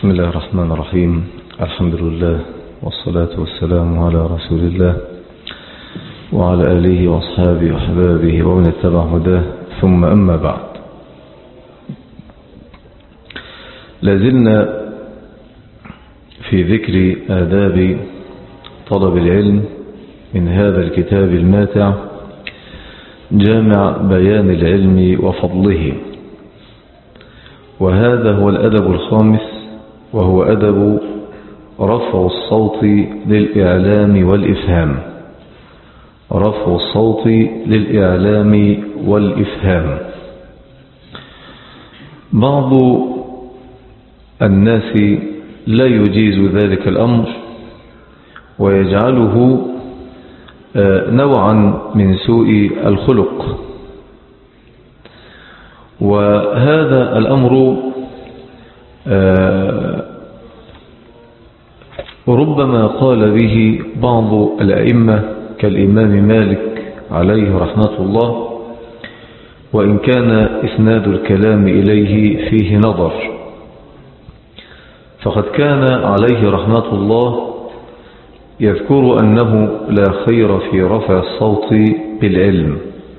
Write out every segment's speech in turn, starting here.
بسم الله الرحمن الرحيم. الحمد لله والصلاة والسلام على رسول الله وعلى آله وأصحابه وحبابه ومن اتبع هداه، ثم أما بعد. لازلنا في ذكر آداب طلب العلم من هذا الكتاب الماتع، جامع بيان العلم وفضله، وهذا هو الأدب الخامس، وهو أدب رفع الصوت للإعلام والإفهام. رفع الصوت للإعلام والإفهام. بعض الناس لا يجيز ذلك الأمر ويجعله نوعا من سوء الخلق، وهذا الأمر ربما قال به بعض الأئمة كالإمام مالك عليه رحمة الله، وإن كان إسناد الكلام إليه فيه نظر، فقد كان عليه رحمة الله يذكر أنه لا خير في رفع الصوت بالعلم.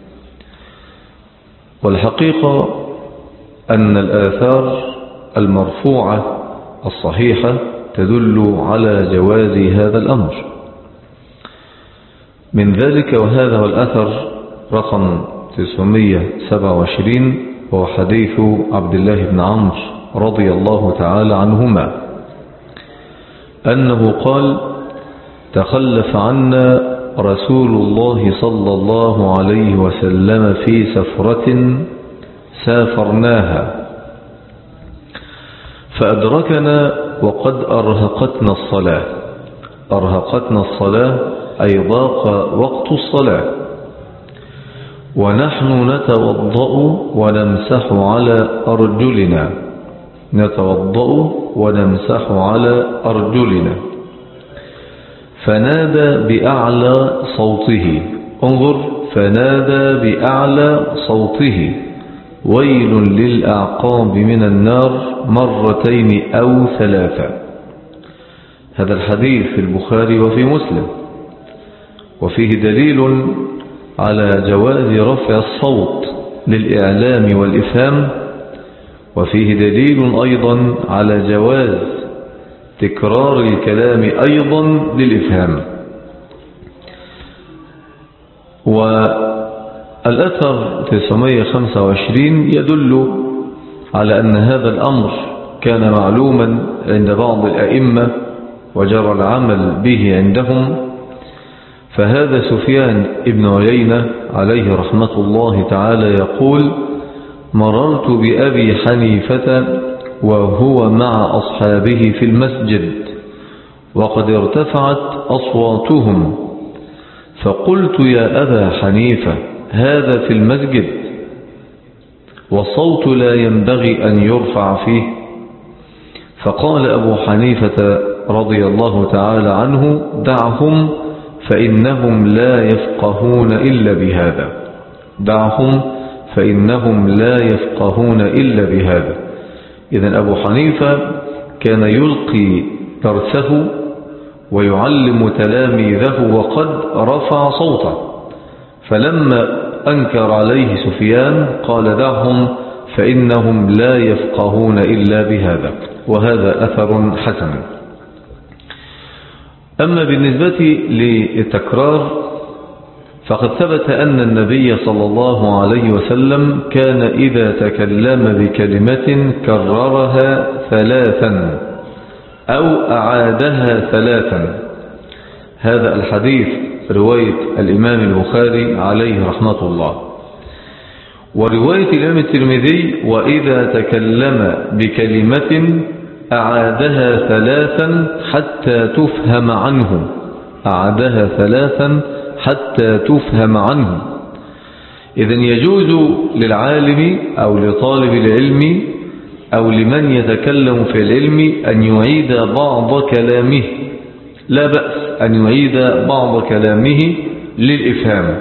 والحقيقة أن الآثار المرفوعة الصحيحة تدل على جواز هذا الأمر. من ذلك، وهذا هو الأثر رقم 927، وهو حديث عبد الله بن عمرو رضي الله تعالى عنهما أنه قال: تخلف عنا رسول الله صلى الله عليه وسلم في سفرة سافرناها، فأدركنا وقد أرهقتنا الصلاة. أرهقتنا الصلاة أي ضاق وقت الصلاة، ونحن نتوضأ ونمسح على أرجلنا. نتوضأ ونمسح على أرجلنا، فنادى بأعلى صوته. انظر، فنادى بأعلى صوته: ويل للأعقاب من النار، مرتين أو ثلاثة. هذا الحديث في البخاري وفي مسلم، وفيه دليل على جواز رفع الصوت للإعلام والإفهام، وفيه دليل أيضا على جواز تكرار الكلام أيضا للإفهام. والأثر 925 يدل على أن هذا الأمر كان معلوما عند بعض الأئمة وجرى العمل به عندهم. فهذا سفيان ابن عيينة عليه رحمة الله تعالى يقول: مررت بأبي حنيفة وهو مع أصحابه في المسجد وقد ارتفعت أصواتهم، فقلت: يا أبا حنيفة، هذا في المسجد والصوت لا ينبغي أن يرفع فيه. فقال أبو حنيفة رضي الله تعالى عنه: دعهم فإنهم لا يفقهون إلا بهذا. دعهم فإنهم لا يفقهون إلا بهذا. إذن أبو حنيفة كان يلقي درسه ويعلم تلاميذه وقد رفع صوته، فلما أنكر عليه سفيان قال: دعهم فإنهم لا يفقهون إلا بهذا. وهذا أثر حسن. أما بالنسبة للتكرار، فقد ثبت أن النبي صلى الله عليه وسلم كان إذا تكلم بكلمة كررها ثلاثا أو أعادها ثلاثا. هذا الحديث رواية الإمام البخاري عليه رحمة الله. ورواية الإمام الترمذي: وإذا تكلم بكلمة أعادها ثلاثا حتى تفهم عنه. أعادها ثلاثا حتى تفهم عنه. إذن يجوز للعالم أو لطالب العلم أو لمن يتكلم في العلم أن يعيد بعض كلامه، لا بأس أن يعيد بعض كلامه للإفهام.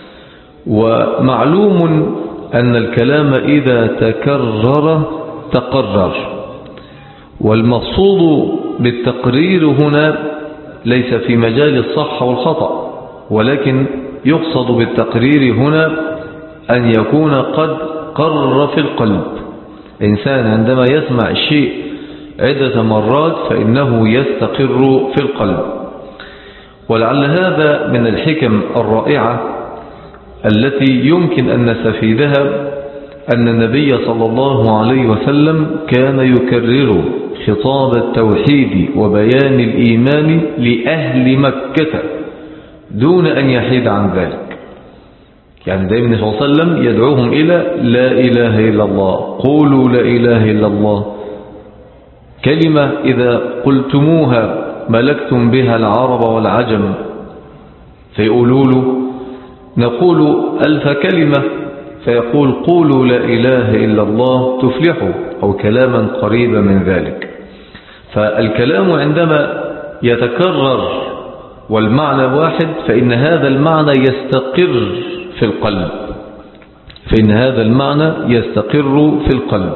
ومعلوم أن الكلام إذا تكرر تقرر، والمقصود بالتقرير هنا ليس في مجال الصح والخطأ، ولكن يقصد بالتقرير هنا أن يكون قد قرر في القلب. إنسان عندما يسمع الشيء عدة مرات فإنه يستقر في القلب. ولعل هذا من الحكم الرائعة التي يمكن أن نستفيدها، أن النبي صلى الله عليه وسلم كان يكرر خطاب التوحيد وبيان الإيمان لأهل مكة دون أن يحيد عن ذلك. يعني دائما صلى الله عليه وسلم يدعوهم إلى لا إله إلا الله، قولوا لا إله إلا الله، كلمة إذا قلتموها ملكتم بها العرب والعجم، فيقولوا له نقول 1000 كلمة، فيقول قولوا لا إله إلا الله تفلحوا، أو كلاما قريبا من ذلك. فالكلام عندما يتكرر والمعنى واحد فإن هذا المعنى يستقر في القلب، فإن هذا المعنى يستقر في القلب.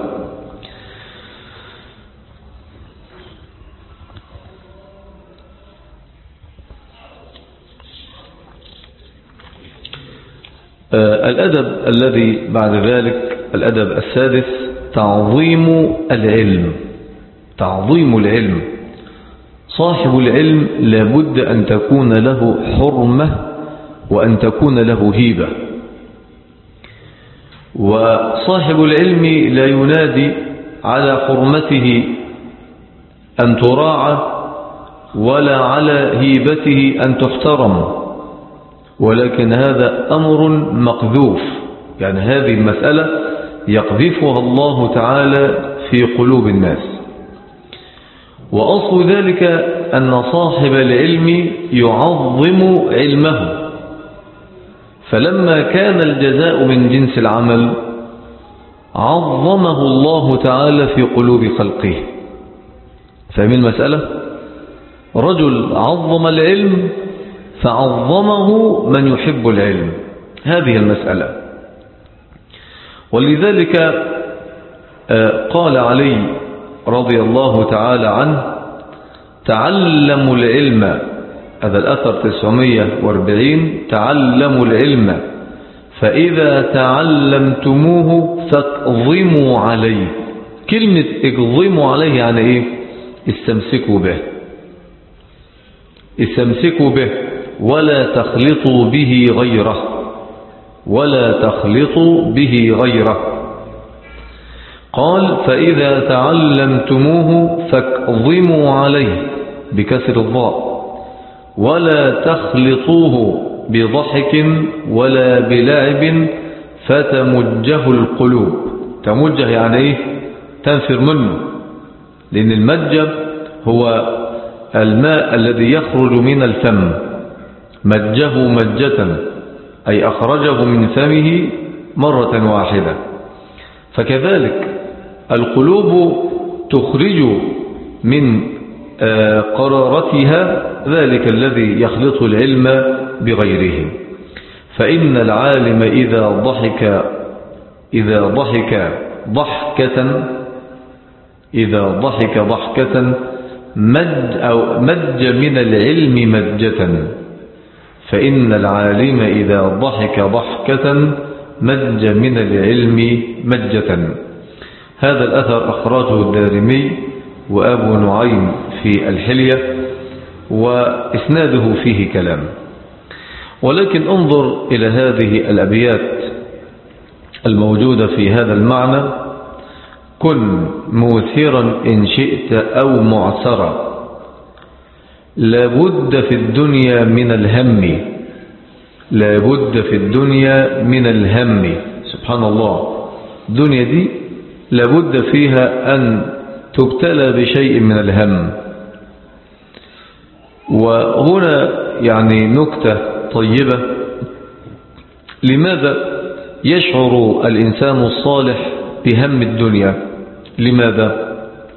الأدب الذي بعد ذلك الأدب السادس تعظيم العلم. تعظيم العلم. صاحب العلم لابد أن تكون له حرمة وأن تكون له هيبة. وصاحب العلم لا ينادي على حرمته أن تراعى ولا على هيبته أن تحترم، ولكن هذا أمر مقذوف. يعني هذه المسألة يقذفها الله تعالى في قلوب الناس. وأصل ذلك أن صاحب العلم يعظم علمه، فلما كان الجزاء من جنس العمل عظمه الله تعالى في قلوب خلقه. فمن المسألة رجل عظم العلم فعظمه من يحب العلم، هذه المسألة. ولذلك قال علي رضي الله تعالى عنه تعلموا العلم، هذا الأثر 940، تعلموا العلم فإذا تعلمتموه فاقضموا عليه. كلمة اقضموا عليه يعني ايه؟ استمسكوا به، استمسكوا به ولا تخلطوا به غيره، ولا تخلطوا به غيره. قال فإذا تعلمتموه فاقضموا عليه بكسر الضاء، ولا تخلطوه بضحك ولا بلعب فتمجه القلوب. تمجه يعني ايه؟ تنفر منه، لأن المجه هو الماء الذي يخرج من الفم، مجه مجة أي أخرجه من فمه مرة واحدة. فكذلك القلوب تخرج من قرارتها ذلك الذي يخلط العلم بغيره. فإن العالم إذا ضحك ضحكة مج من العلم مجة. فإن العالم إذا ضحك ضحكة مج من العلم مجة. هذا الأثر أخرجه الدارمي وأبو نعيم في الحلية، وإسناده فيه كلام. ولكن انظر إلى هذه الأبيات الموجودة في هذا المعنى: كن موثرا إن شئت أو معسرا، لابد في الدنيا من الهم، لابد في الدنيا من الهم. سبحان الله، الدنيا دي لابد فيها أن تبتلى بشيء من الهم. وهنا يعني نكتة طيبة: لماذا يشعر الإنسان الصالح بهم الدنيا؟ لماذا؟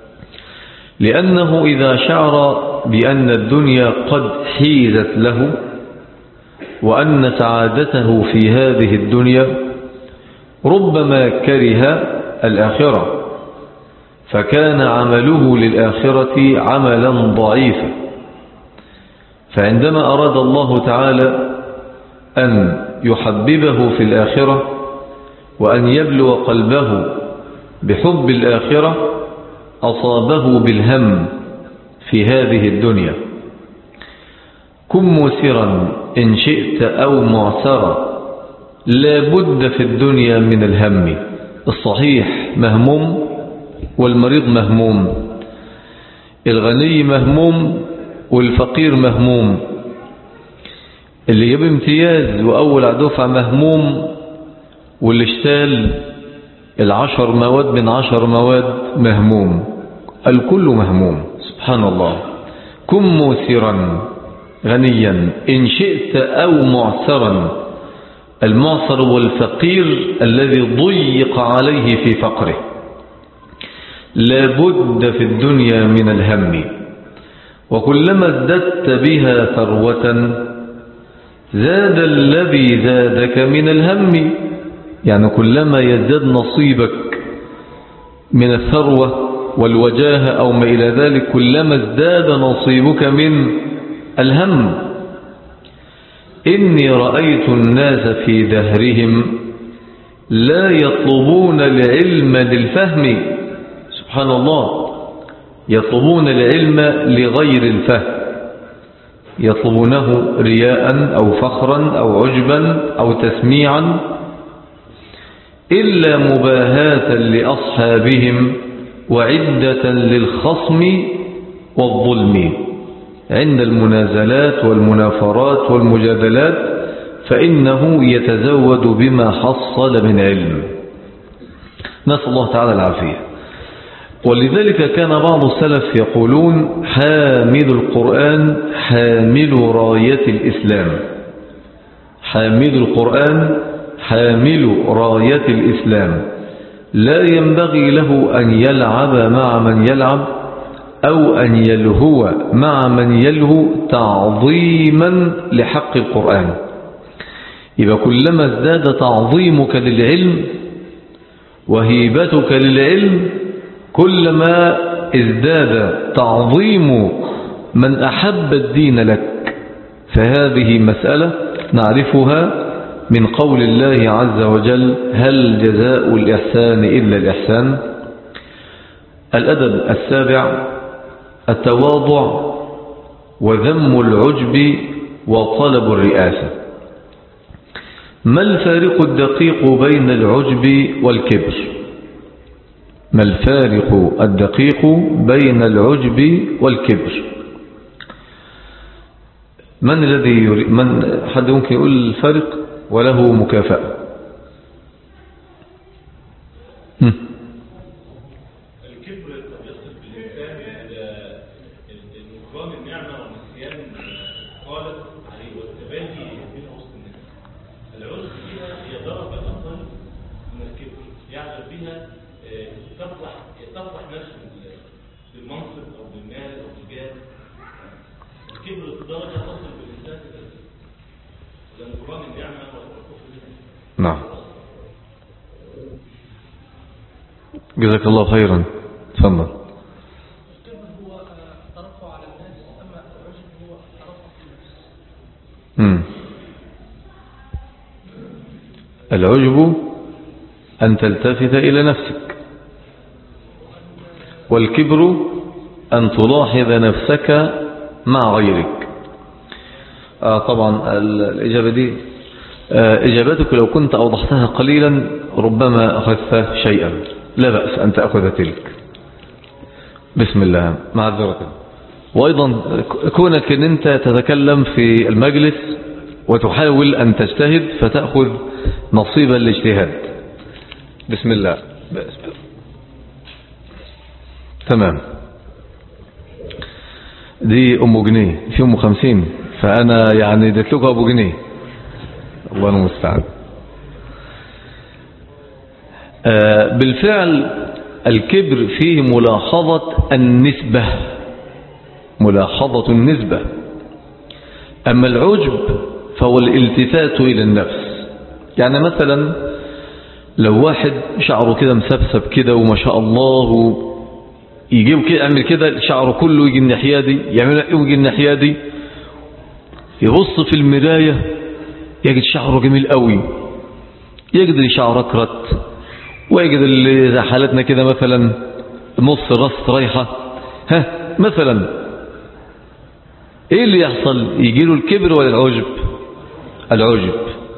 لأنه إذا شعر بأن الدنيا قد حيزت له وأن سعادته في هذه الدنيا، ربما كره الآخرة، فكان عمله للآخرة عملا ضعيفا. فعندما أراد الله تعالى أن يحببه في الآخرة وأن يبلو قلبه بحب الآخرة أصابه بالهم في هذه الدنيا. كن موسرا إن شئت أو معسرا، لا بد في الدنيا من الهم. الصحيح مهموم والمريض مهموم، الغني مهموم والفقير مهموم، اللي جاب امتياز وأول دفعة مهموم، واللي اشتال 10 مواد من 10 مواد مهموم، الكل مهموم. سبحان الله. كن موسرا غنيا إن شئت أو معسرا. المعسر والفقير الذي ضيق عليه في فقره. لا بد في الدنيا من الهم، وكلما ازددت بها ثروة زاد الذي زادك من الهم. يعني كلما يزداد نصيبك من الثروة والوجاهة أو ما إلى ذلك كلما ازداد نصيبك من الهم. إني رأيت الناس في دهرهم لا يطلبون العلم للفهم. سبحان الله. يطلبون العلم لغير الفهم، يطلبونه رياء أو فخرا أو عجبا أو تسميعا، إلا مباهاة لأصحابهم وعدة للخصم والظلم. عند المنازلات والمنافرات والمجادلات فإنه يتزود بما حصل من علم. نسأل الله تعالى العافية. ولذلك كان بعض السلف يقولون: حامل القرآن حامل راية الإسلام. حامل القرآن حامل راية الإسلام، لا ينبغي له أن يلعب مع من يلعب أو أن يلهو مع من يلهو تعظيما لحق القرآن. يبقى كلما ازداد تعظيمك للعلم وهيبتك للعلم كلما ازداد تعظيم من أحب الدين لك. فهذه مسألة نعرفها من قول الله عز وجل: هل جزاء الإحسان إلا الإحسان. الأدب السابع: التواضع وذم العجب وطلب الرئاسة. ما الفارق الدقيق بين العجب والكبر؟ ما الفارق الدقيق بين العجب والكبر؟ من الذي يريد؟ حد ممكن يقول الفارق وله مكافأة؟ الكبر قد يصل بالإنسان إلى نكران النعمة ونسيان خالق عليه والتباهي بين وسط الناس. العجب بها هي درجة أقل من الكبر، يعجب بها تفرح نفسه بالمنصب أو بالمال أو بالجاه. الكبر درجة تصل بالإنسان إلى نكران النعمة والكفر بها. نعم. جزاك الله خيرا. تفضل. الكبر هو الترفع على الناس، أما العجب هو الترفع في النفس. العجب أن تلتفت إلى نفسك، والكبر أن تلاحظ نفسك مع غيرك. طبعا الإجابة دي إجابتك لو كنت أوضحتها قليلا ربما أخذت شيئا، لا بأس أن تأخذ تلك. بسم الله. معذرة. وأيضا كونك أن أنت تتكلم في المجلس وتحاول أن تجتهد فتأخذ نصيب الاجتهاد. بسم الله. تمام. دي أم جنيه، في أم 50، فأنا يعني اديت لكم أبو جنيه. الله المستعان. بالفعل الكبر فيه ملاحظة النسبة، ملاحظة النسبة. أما العجب فهو الالتفات إلى النفس. يعني مثلا لو واحد شعره كده مسبسب كده وما شاء الله يجيب كده يعمل كده شعره كله يجي الناحية دي، يعمل يجي الناحية دي، يبص في المراية يجد شعره جميل قوي، يجد اللي شعره اكرت، ويجد اللي زي حالتنا كده مثلا نص الراس رايحة مثلا. ايه اللي يحصل؟ يجيله الكبر ولا العجب؟ العجب.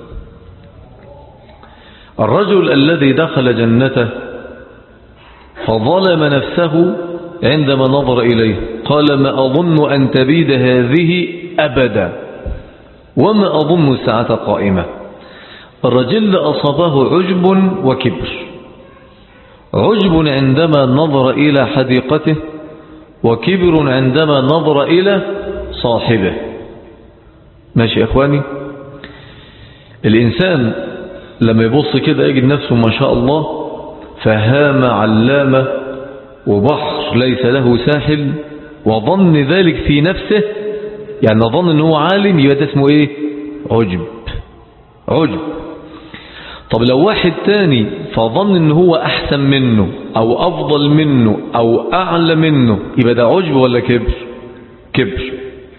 الرجل الذي دخل جنته فظلم نفسه عندما نظر إليه قال ما أظن أن تبيد هذه أبدا وما أظن الساعة قائمة. الرجل أصابه عجب وكبر، عجب عندما نظر إلى حديقته، وكبر عندما نظر إلى صاحبه. ماشي يا إخواني؟ الإنسان لما يبص كده يجد نفسه ما شاء الله فهامة علامة وبحر ليس له ساحل، وظن ذلك في نفسه، يعني ظن أنه عالم، يبقى اسمه إيه؟ عجب. عجب. طب لو واحد تاني فظن أنه هو أحسن منه أو أفضل منه أو أعلى منه، يبقى ده عجب ولا كبر؟ كبر.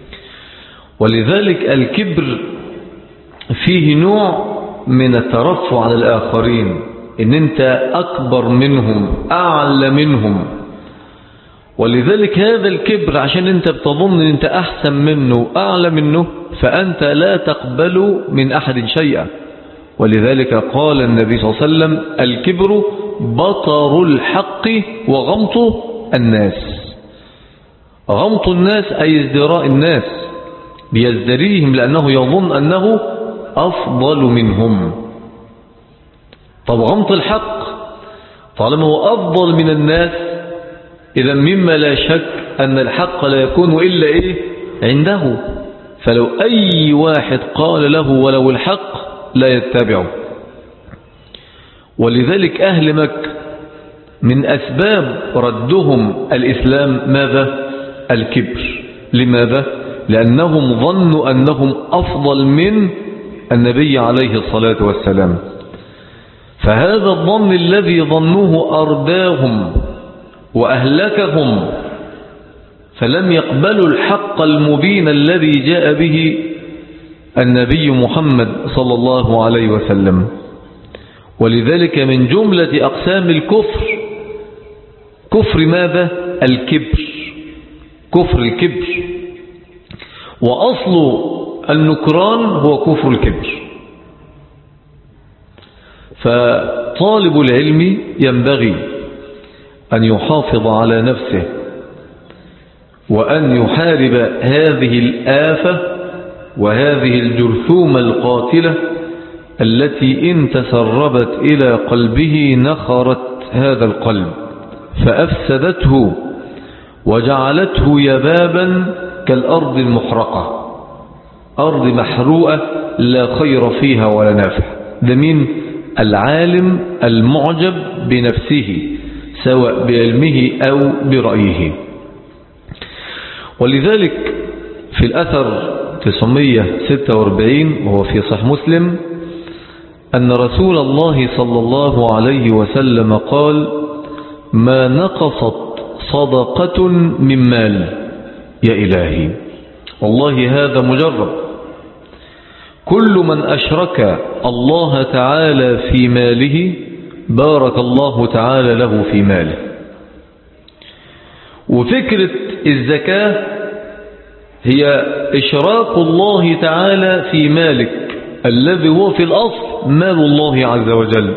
ولذلك الكبر فيه نوع من الترفع على الآخرين، إن أنت أكبر منهم أعلى منهم. ولذلك هذا الكبر عشان أنت بتظن أن أنت أحسن منه أعلى منه، فأنت لا تقبل من أحد شيئا. ولذلك قال النبي صلى الله عليه وسلم الكبر بطر الحق وغمط الناس. غمط الناس أي ازدراء الناس، بيزدريهم لأنه يظن أنه أفضل منهم. طب غمط الحق طالما هو أفضل من الناس، إذا مما لا شك أن الحق لا يكون إلا إيه؟ عنده. فلو أي واحد قال له ولو الحق لا يتبعه. ولذلك أهل مكة من أسباب ردهم الإسلام ماذا؟ الكبر. لماذا؟ لأنهم ظنوا أنهم أفضل من النبي عليه الصلاة والسلام. فهذا الظن الذي ظنوه أرداهم وأهلكهم، فلم يقبلوا الحق المبين الذي جاء به النبي محمد صلى الله عليه وسلم. ولذلك من جملة أقسام الكفر كفر ماذا؟ الكبر. كفر الكبر. وأصل النكران هو كفر الكبر. فطالب العلم ينبغي أن يحافظ على نفسه وأن يحارب هذه الآفة وهذه الجرثومة القاتلة التي إن تسربت إلى قلبه نخرت هذا القلب فأفسدته وجعلته يبابا كالأرض المحرقة، أرض محروقة لا خير فيها ولا نافع. ده مين؟ العالم المعجب بنفسه سواء بعلمه أو برأيه. ولذلك في الأثر 946 وهو في صحيح مسلم أن رسول الله صلى الله عليه وسلم قال ما نقصت صدقة من مال. يا إلهي والله هذا مجرب. كل من أشرك الله تعالى في ماله بارك الله تعالى له في ماله. وفكرة الزكاة هي إشراك الله تعالى في مالك الذي هو في الأصل مال الله عز وجل.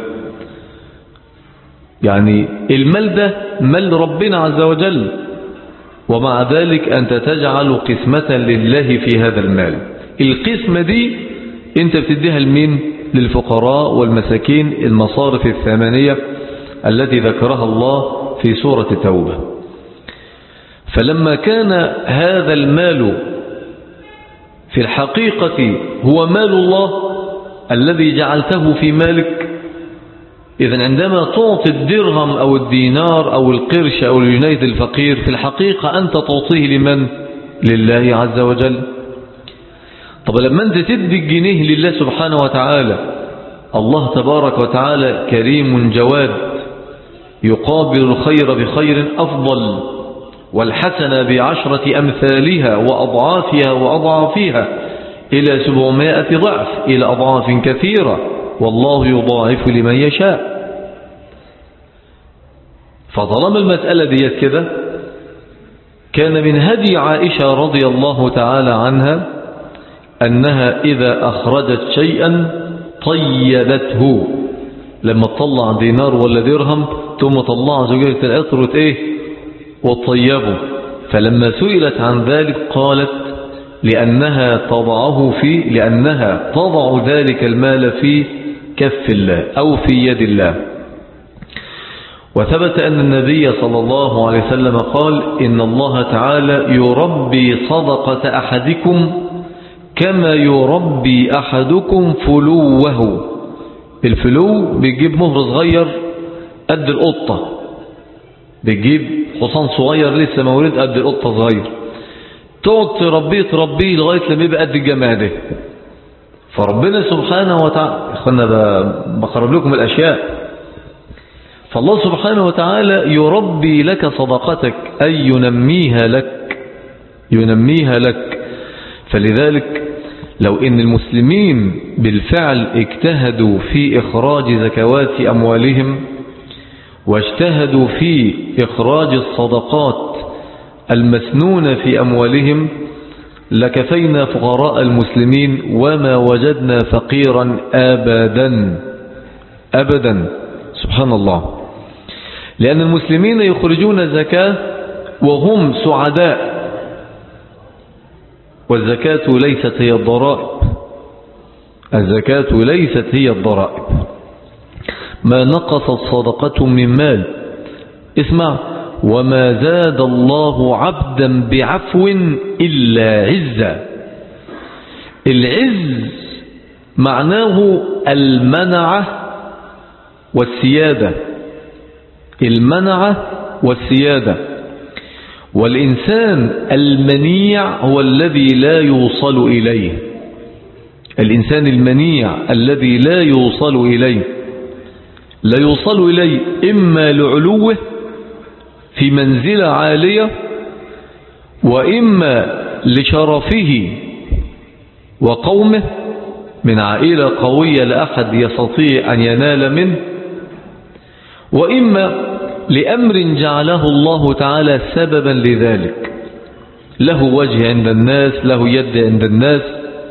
يعني المال ده مال ربنا عز وجل، ومع ذلك أنت تجعل قسمة لله في هذا المال. القسمة دي أنت بتديها لمين؟ للفقراء والمساكين، المصارف الثمانية التي ذكرها الله في سورة التوبة. فلما كان هذا المال في الحقيقة هو مال الله الذي جعلته في مالك، إذن عندما تعطي الدرهم أو الدينار أو القرش أو الجنيه الفقير في الحقيقة أنت تعطيه لمن؟ لله عز وجل. طب لما أنت تدي الجنيه لله سبحانه وتعالى، الله تبارك وتعالى كريم جواد يقابل الخير بخير أفضل، والحسنة ب10 أمثالها وأضعافها وأضعافها إلى 700 ضعف، إلى أضعاف كثيرة، والله يضاعف لمن يشاء. فطالما المسألة ديت كده، كان من هدي عائشة رضي الله تعالى عنها أنها إذا أخرجت شيئا طيبته، لما تطلع دينار ولا درهم ثم طلع زجاجة العطر وطيبه. فلما سئلت عن ذلك قالت لأنها تضع ذلك المال في كف الله أو في يد الله. وثبت أن النبي صلى الله عليه وسلم قال إن الله تعالى يربي صدقة أحدكم كما يربي أحدكم فلوه. الفلو بيجيب مهر صغير قد القطة، بيجيب حصان صغير لسه مولود قد القطة صغير، تقعد تربيه لغاية لما يبقى قد الجماعة. فربنا سبحانه وتعالى، اخوانا بقرب لكم الأشياء، فالله سبحانه وتعالى يربي لك صدقتك أي ينميها لك. فلذلك لو إن المسلمين بالفعل اجتهدوا في إخراج زكوات أموالهم واجتهدوا في إخراج الصدقات المسنونة في أموالهم لكفينا فقراء المسلمين وما وجدنا فقيرا أبدا. سبحان الله. لأن المسلمين يخرجون زكاة وهم سعداء، والزكاة ليست هي الضرائب. الزكاة ليست هي الضرائب. ما نقصت صدقة من مال، اسمع، وما زاد الله عبدا بعفو إلا عزا. العز معناه المنعة والسيادة، والإنسان المنيع هو الذي لا يوصل إليه. الإنسان المنيع الذي لا يوصل إليه إما لعلوه في منزلة عالية، وإما لشرفه وقومه من عائلة قوية لا أحد يستطيع أن ينال منه، وإما لأمر جعله الله تعالى سببا لذلك، له وجه عند الناس، له يد عند الناس.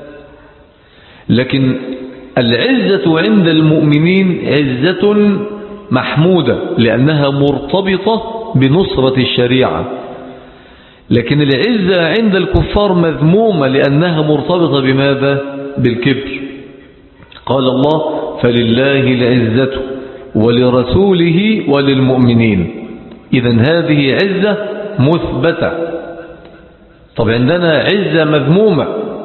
لكن العزة عند المؤمنين عزة محمودة لأنها مرتبطة بنصرة الشريعة، لكن العزة عند الكفار مذمومة لأنها مرتبطة بماذا؟ بالكبر. قال الله فلله العزة ولرسوله وللمؤمنين. إذن هذه عزة مثبتة. طب عندنا عزة مذمومة.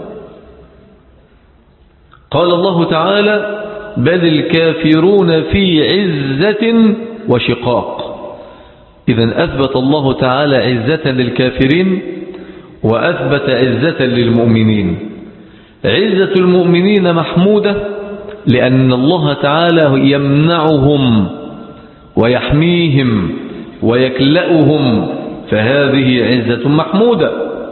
قال الله تعالى بل الكافرون في عزة وشقاق. إذن أثبت الله تعالى عزة للكافرين وأثبت عزة للمؤمنين. عزة المؤمنين محمودة لأن الله تعالى يمنعهم ويحميهم ويكلأهم، فهذه عزة محمودة.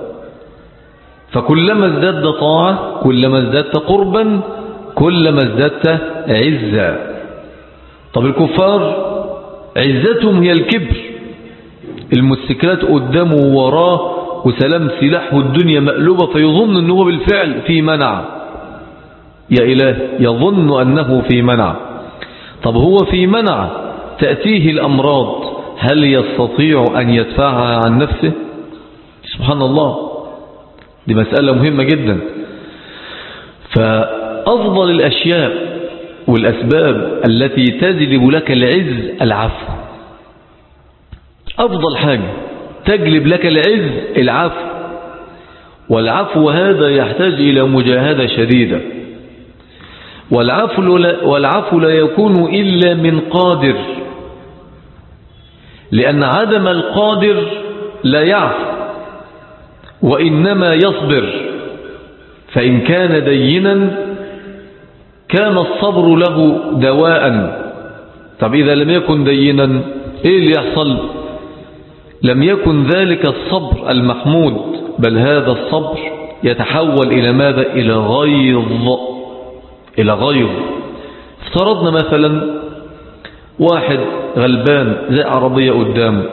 فكلما ازددت طاعة، كلما ازددت قربا، كلما ازددت عزة. طب الكفار عزتهم هي الكبر، المتسكلات قدامه ووراه وسلام سلاح والدنيا مقلوبة، فيظن أنه بالفعل في منع. يا إله، يظن أنه في منع. طب هو في منع، تأتيه الأمراض، هل يستطيع أن يدفعها عن نفسه؟ سبحان الله، دي مسألة مهمة جدا. فأفضل الأشياء والأسباب التي تجلب لك العز العفو. أفضل حاجة تجلب لك العز العفو، والعفو هذا يحتاج إلى مجاهدة شديدة. والعفو لا يكون إلا من قادر، لأن عدم القادر لا يعفو وإنما يصبر. فإن كان دينا كان الصبر له دواء. طب إذا لم يكن دينا ايه اللي يحصل؟ لم يكن ذلك الصبر المحمود، بل هذا الصبر يتحول إلى ماذا؟ إلى غيظ. إلى غيظ. افترضنا مثلا واحد غلبان زي عربية قدامه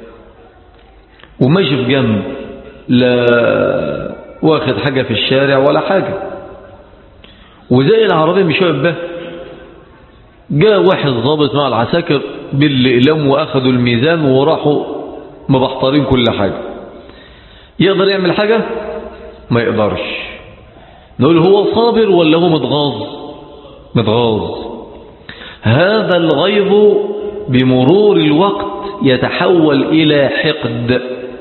وماشي في جنب، لا واخد حاجة في الشارع ولا حاجة، وزي العربية مش واقف به، جاء واحد ضابط مع العساكر بالإقلام وأخذوا الميزان وراحوا مبحطرين كل حاجة. يقدر يعمل حاجة؟ ما يقدرش. نقول هو صابر ولا هو متغاظ؟ متغاظ. هذا الغيظ بمرور الوقت يتحول إلى حقد.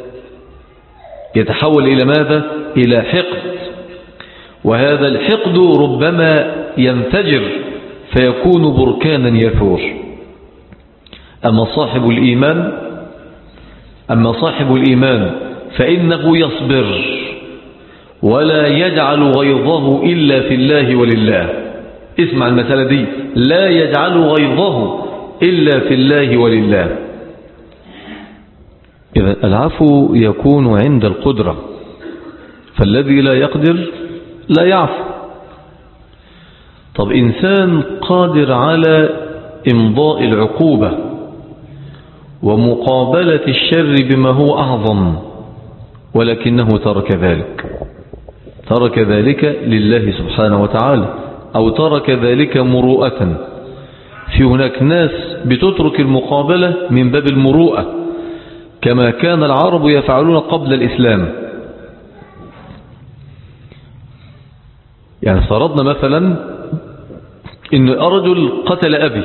يتحول إلى ماذا؟ إلى حقد. وهذا الحقد ربما ينفجر فيكون بركانا يثور. أما صاحب الإيمان فإنه يصبر ولا يجعل غيظه إلا في الله ولله. اسمع المسألة دي، لا يجعل غيظه إلا في الله ولله. إذا العفو يكون عند القدرة، فالذي لا يقدر لا يعفو. طب إنسان قادر على إمضاء العقوبة ومقابلة الشر بما هو أعظم، ولكنه ترك ذلك لله سبحانه وتعالى، أو ترك ذلك مروءة. في هناك ناس بتترك المقابلة من باب المروءة، كما كان العرب يفعلون قبل الإسلام. يعني فرضنا مثلا إن رجل قتل أبي،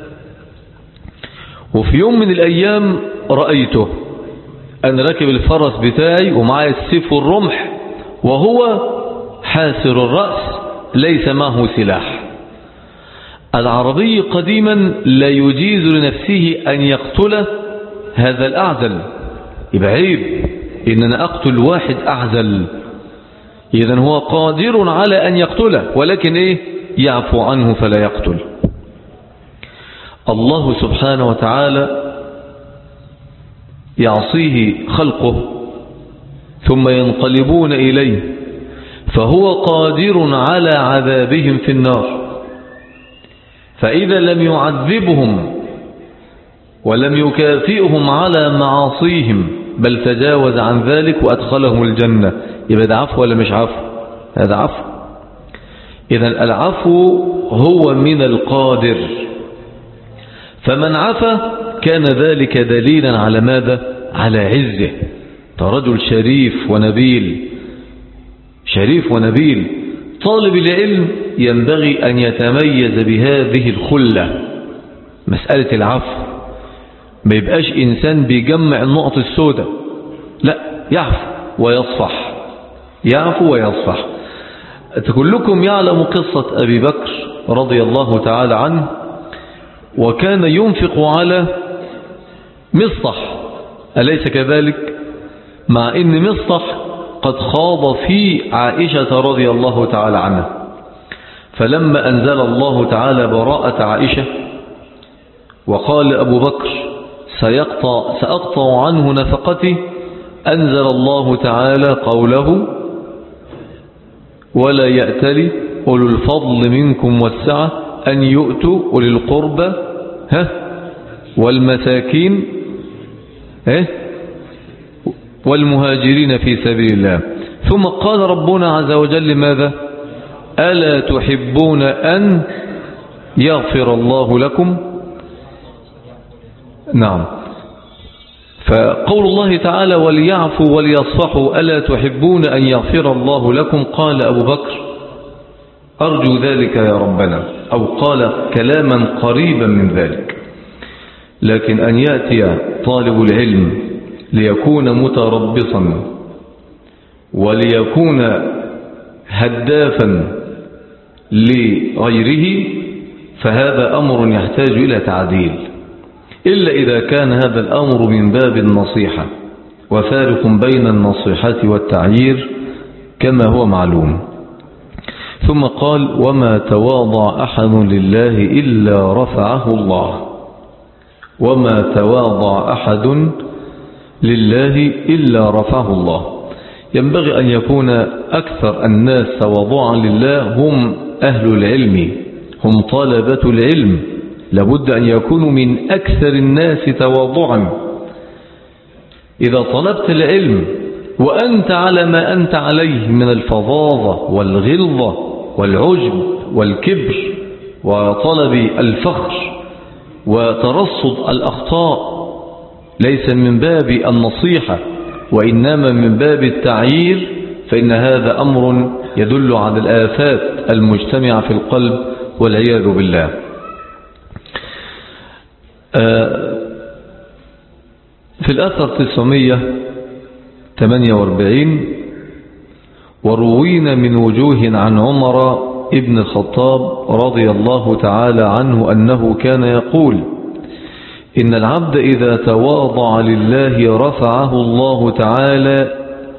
وفي يوم من الأيام رأيته أن ركب الفرس بتاعي ومعه السيف والرمح، وهو حاسر الرأس ليس معه سلاح. العربي قديما لا يجيز لنفسه أن يقتل هذا الأعزل، يبقى عيب إن أنا أقتل واحد أعزل. إذن هو قادر على أن يقتله، ولكن يعفو عنه فلا يقتل. الله سبحانه وتعالى يعصيه خلقه ثم ينقلبون إليه، فهو قادر على عذابهم في النار. فإذا لم يعذبهم ولم يكافئهم على معاصيهم بل تجاوز عن ذلك وأدخلهم الجنة، يبقى ده عفو ولا مش عفو؟ هذا عفو. إذن العفو هو من القادر، فمن عفا كان ذلك دليلا على ماذا؟ على عزه. رجل شريف ونبيل. طالب العلم ينبغي أن يتميز بهذه الخلة، مسألة العفو. ما يبقاش إنسان بيجمع النقط السوداء، لا، يعفو ويصفح. كلكم يعلم قصة أبي بكر رضي الله تعالى عنه، وكان ينفق على مصطح، أليس كذلك؟ مع أن مصطح قد خاض في عائشة رضي الله تعالى عنها، فلما أنزل الله تعالى براءة عائشة وقال أبو بكر سأقطع عنه نفقتي، أنزل الله تعالى قوله: ولا يأتل أولو الفضل منكم والسعة أن يؤتوا أولي القربى والمساكين والمهاجرين في سبيل الله. ثم قال ربنا عز وجل ماذا؟ ألا تحبون أن يغفر الله لكم؟ نعم. فقول الله تعالى وليعفوا وليصفحوا ألا تحبون أن يغفر الله لكم، قال أبو بكر أرجو ذلك يا ربنا، أو قال كلاما قريبا من ذلك. لكن أن يأتي طالب العلم ليكون متربصا وليكون هدافا لغيره، فهذا أمر يحتاج إلى تعديل، إلا إذا كان هذا الأمر من باب النصيحة، وفارق بين النصيحة والتعيير كما هو معلوم. ثم قال: وما تواضع أحد لله إلا رفعه الله. وما تواضع أحد لله إلا رفعه الله. ينبغي أن يكون أكثر الناس تواضعا لله هم أهل العلم، هم طلبة العلم، لابد أن يكونوا من أكثر الناس تواضعا. إذا طلبت العلم وأنت على ما أنت عليه من الفظاظة والغلظة والعجب والكبر وطلب الفخر وترصد الأخطاء، ليس من باب النصيحة وإنما من باب التعيير، فإن هذا أمر يدل على الآفات المجتمعة في القلب والعياذ بالله. في الأثر 948: وروينا من وجوه عن عمر ابن الخطاب رضي الله تعالى عنه أنه كان يقول: إن العبد إذا تواضع لله رفعه الله تعالى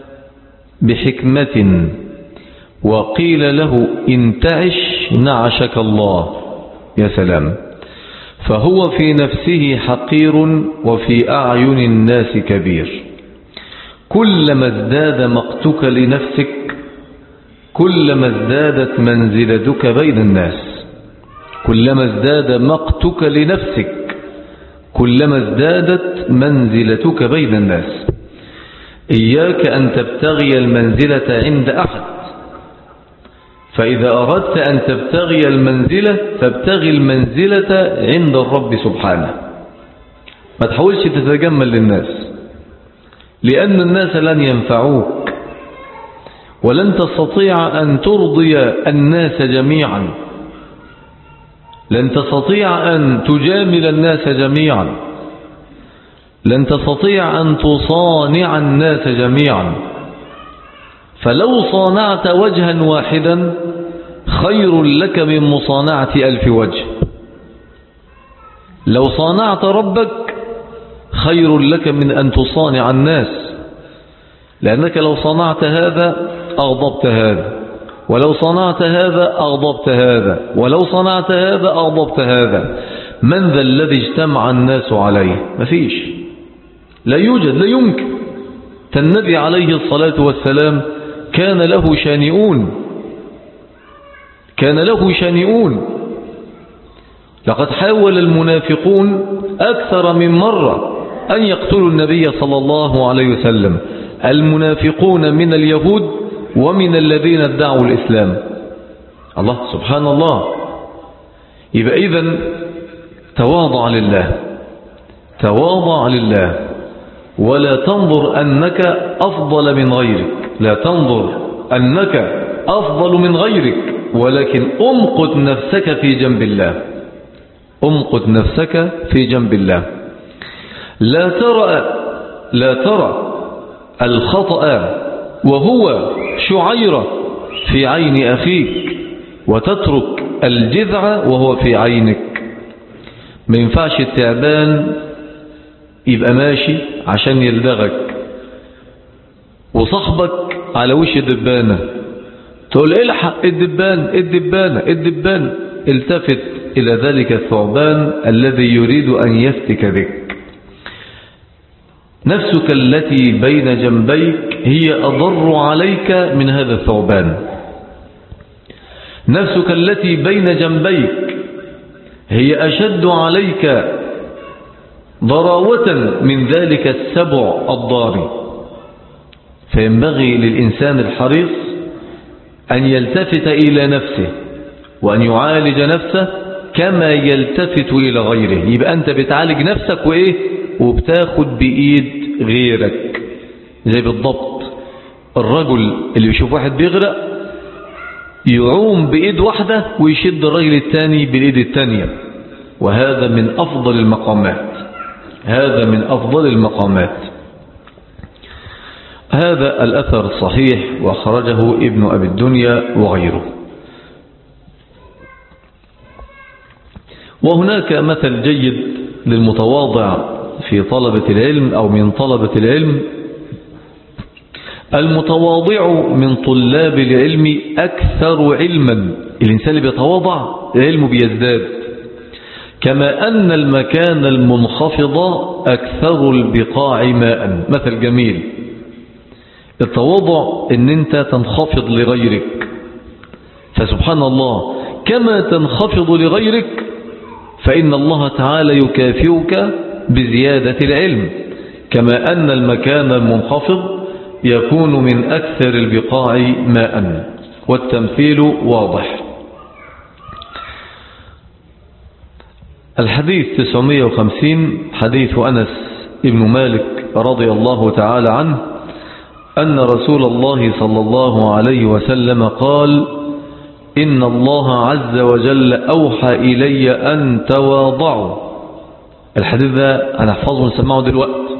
بحكمة، وقيل له انتعش نعشك الله. يا سلام. فهو في نفسه حقير وفي أعين الناس كبير. كلما ازداد مقتك لنفسك كلما ازدادت منزلتك بين الناس. كلما ازداد مقتك لنفسك كلما ازدادت منزلتك بين الناس. إياك أن تبتغي المنزلة عند أحد، فإذا أردت أن تبتغي المنزلة فابتغي المنزلة عند الرب سبحانه. ما تحاولش تتجمل للناس، لأن الناس لن ينفعوك، ولن تستطيع أن ترضي الناس جميعا، لن تستطيع أن تجامل الناس جميعا، لن تستطيع أن تصانع الناس جميعا. فلو صانعت وجها واحدا خير لك من مصانعة 1000 وجه. لو صانعت ربك خير لك من أن تصانع الناس، لأنك لو صنعت هذا أغضبت هذا، ولو صنعت هذا أغضبت هذا، ولو صنعت هذا أغضبت هذا. من ذا الذي اجتمع الناس عليه؟ مفيش، لا يوجد، لا يمكن. النبي عليه الصلاة والسلام كان له شانئون، كان له شانئون. لقد حاول المنافقون أكثر من مرة أن يقتلوا النبي صلى الله عليه وسلم، المنافقون من اليهود ومن الذين ادعوا الإسلام. الله سبحان الله. يبقى إذن تواضع لله، تواضع لله، ولا تنظر أنك أفضل من غيرك، لا تنظر أنك أفضل من غيرك، ولكن أمقت نفسك في جنب الله، أمقت نفسك في جنب الله. لا ترى الخطأ وهو شعيرة في عين أخيك، وتترك الجذع وهو في عينك. ما ينفعش التعبان يبقى ماشي عشان يلدغك وصاحبك على وش دبانة، تقول الحق الدبان الدبانة الدبان. التفت إلى ذلك الثعبان الذي يريد أن يفتك بك. نفسك التي بين جنبيك هي أضر عليك من هذا الثعبان. نفسك التي بين جنبيك هي أشد عليك ضراوة من ذلك السبع الضاري. فينبغي للإنسان الحريص أن يلتفت إلى نفسه وأن يعالج نفسه كما يلتفت إلى غيره. يبقى أنت بتعالج نفسك وإيه؟ وبتاخد بإيد غيرك. زي بالضبط الرجل اللي يشوف واحد بيغرق يعوم بإيد واحدة ويشد الرجل الثاني بالإيد الثانية، وهذا من أفضل المقامات، هذا من أفضل المقامات. هذا الأثر الصحيح وأخرجه ابن أبي الدنيا وغيره. وهناك مثل جيد للمتواضع في طلبة العلم أو من طلبة العلم: المتواضع من طلاب العلم أكثر علما. الإنسان اللي بيتواضع علمه بيزداد. كما أن المكان المنخفض أكثر البقاع ماء. مثل جميل. التواضع ان انت تنخفض لغيرك، فسبحان الله كما تنخفض لغيرك فإن الله تعالى يكافئك بزيادة العلم، كما أن المكان المنخفض يكون من أكثر البقاع ماء. والتمثيل واضح. الحديث 950 حديث أنس ابن مالك رضي الله تعالى عنه أن رسول الله صلى الله عليه وسلم قال: إن الله عز وجل أوحى إلي أن تواضعوا. الحديث ده هنحفظه ونسمعه دلوقتي.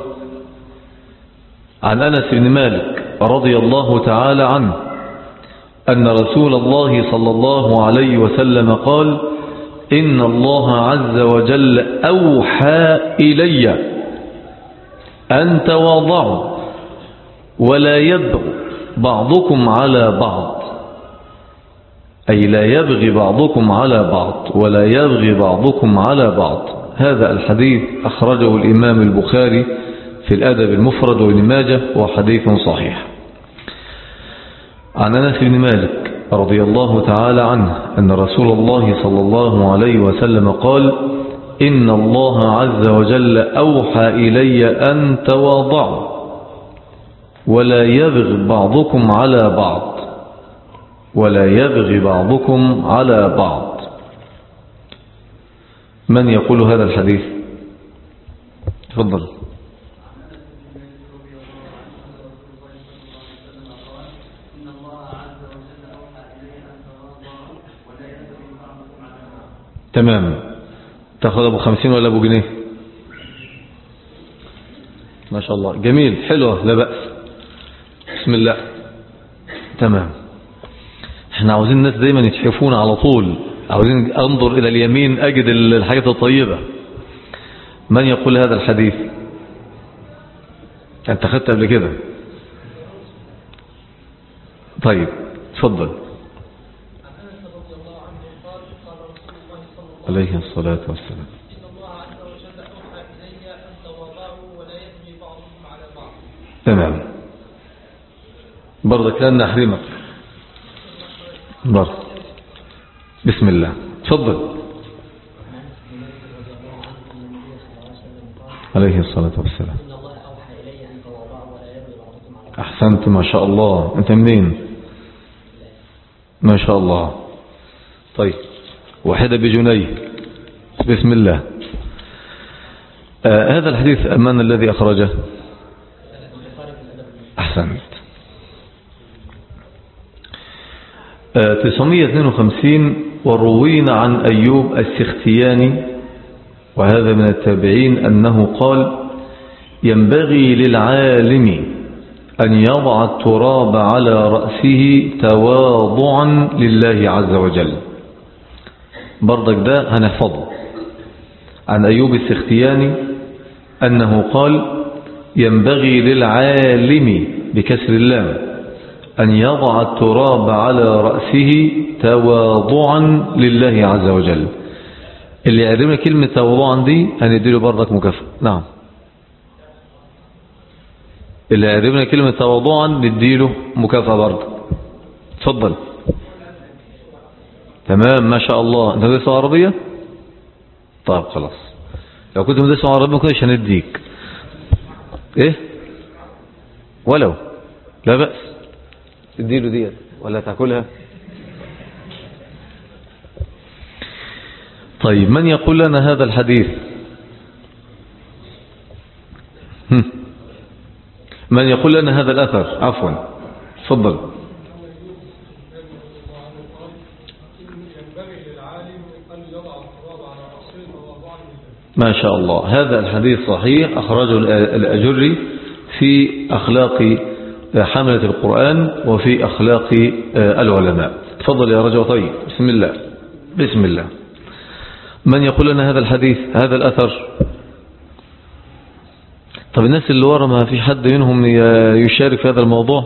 عن أنس بن مالك رضي الله تعالى عنه أن رسول الله صلى الله عليه وسلم قال: إن الله عز وجل أوحى إلي أن تواضعوا ولا يبغ بعضكم على بعض، أي لا يبغي بعضكم على بعض ولا يبغي بعضكم على بعض. هذا الحديث أخرجه الإمام البخاري في الأدب المفرد وابن ماجه وحديث صحيح. عن أنس بن مالك رضي الله تعالى عنه أن رسول الله صلى الله عليه وسلم قال: إن الله عز وجل أوحى إلي أن تواضعوا ولا يبغي بعضكم على بعض ولا يبغي بعضكم على بعض. من يقول هذا الحديث؟ تفضل. تمام. تاخذ ابو 50 ولا ابو جنيه؟ ما شاء الله، جميل، حلوة، لا بأس. بسم الله. تمام. احنا عاوزين الناس دايما يتحفون على طول، عاوزين انظر الى اليمين اجد الحاجات الطيبة. من يقول هذا الحديث؟ انت خدت قبل كده؟ طيب تفضل. عليه الصلاة والسلام. إن الله عز وجل أوحى إلي أن تواضعوا ولا يبغي بعضكم على بعض. تمام. برضك لن نحرمك. برضك. بسم الله. تفضل. عليه الصلاة والسلام. أحسنت، ما شاء الله. أنت منين؟ ما شاء الله. طيب، واحدة بجنيه. بسم الله. هذا الحديث أمان الذي أخرجه؟ أحسنت. 952 وروينا عن أيوب السختياني وهذا من التابعين أنه قال: ينبغي للعالم أن يضع التراب على رأسه تواضعا لله عز وجل. برضك ده هنحفظه. عن أيوب السختياني أنه قال: ينبغي للعالم بكسر اللام أن يضع التراب على رأسه تواضعا لله عز وجل. اللي يعلمنا كلمة تواضعا دي هنديله برضك مكافأة. نعم، اللي يعلمنا كلمة تواضعا نديله مكافأة برضك. تفضل. تمام، ما شاء الله. انت مدرس عربية؟ طيب خلاص، لو كنت مدرس عربية ما كنتش هنديك. ايه ولو لا بأس تديله ديت ولا تاكلها. طيب، من يقول لنا هذا الحديث؟ من يقول لنا هذا الأثر؟ عفوا، تفضل. ما شاء الله، هذا الحديث صحيح، أخرجه الأجري في أخلاق حملة القرآن وفي أخلاق العلماء. تفضل يا رجل. طيب، بسم الله. بسم الله. من يقول لنا هذا الحديث، هذا الأثر؟ طب الناس اللي ورا ما في حد منهم يشارك في هذا الموضوع؟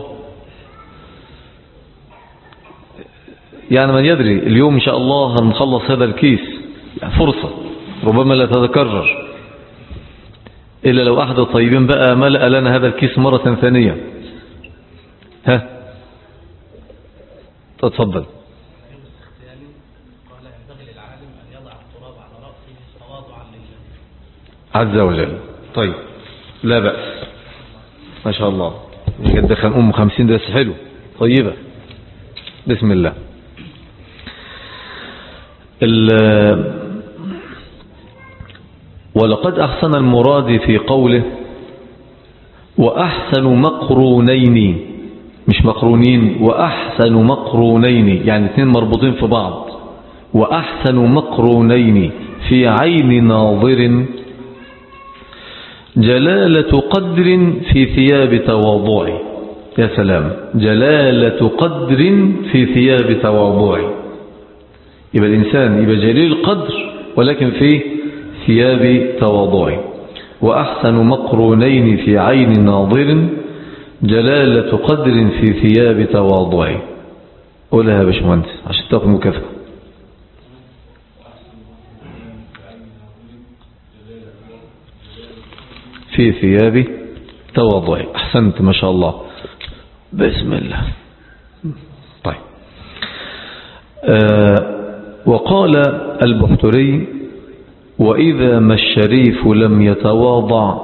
يعني من يدري، اليوم إن شاء الله هنخلص هذا الكيس، فرصة ربما لا تتكرر إلا لو أحد الطيبين بقى ملأ لنا هذا الكيس مرة ثانية. ها تفضل. قال ينبغي للعالم أن يضع التراب على رأسه تواضعا لله عز وجل. طيب لا بأس ما شاء الله. دخل 50 درس حلو طيبة. بسم الله. ولقد أحسن المراد في قوله وأحسن مقرونين، مش مقرونين، وأحسن مقرونين، يعني اثنين مربوطين في بعض. وأحسن مقرونين في عين ناظر جلالة قدر في ثياب تواضع. يا سلام، جلالة قدر في ثياب تواضع. يبقى الإنسان يبقى جليل القدر ولكن في ثياب تواضع. وأحسن مقرونين في عين ناظر جلالة قدر في ثياب تواضع. قولها يا باشمهندس عشان تاخد مكافأة. في ثياب تواضع. أحسنت ما شاء الله. بسم الله. طيب وقال البحتري وإذا ما الشريف لم يتواضع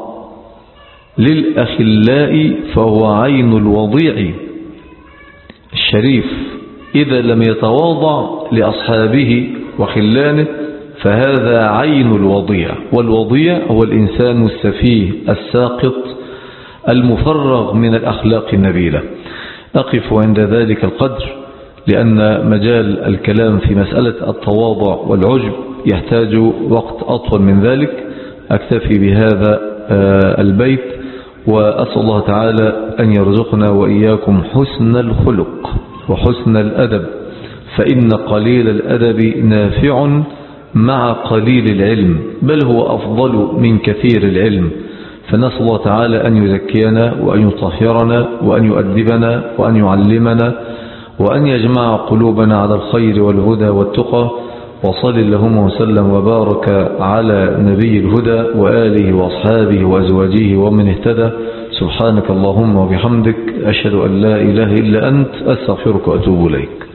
للأخلاء فهو عين الوضيع. الشريف إذا لم يتواضع لأصحابه وخلانه فهذا عين الوضيع. والوضيع هو الإنسان السفيه الساقط المفرغ من الأخلاق النبيلة. أقف عند ذلك القدر لأن مجال الكلام في مسألة التواضع والعجب يحتاج وقت أطول من ذلك. أكتفي بهذا البيت وأسأل الله تعالى أن يرزقنا وإياكم حسن الخلق وحسن الأدب، فإن قليل الأدب نافع مع قليل العلم، بل هو أفضل من كثير العلم. فنسأل الله تعالى أن يزكينا وأن يطهرنا وأن يؤدبنا وأن يعلمنا وأن يجمع قلوبنا على الخير والهدى والتقى. وصل اللهم وسلم وبارك على نبي الهدى وآله وأصحابه وأزواجه ومن اهتدى. سبحانك اللهم وبحمدك أشهد أن لا إله إلا أنت أستغفرك وأتوب إليك.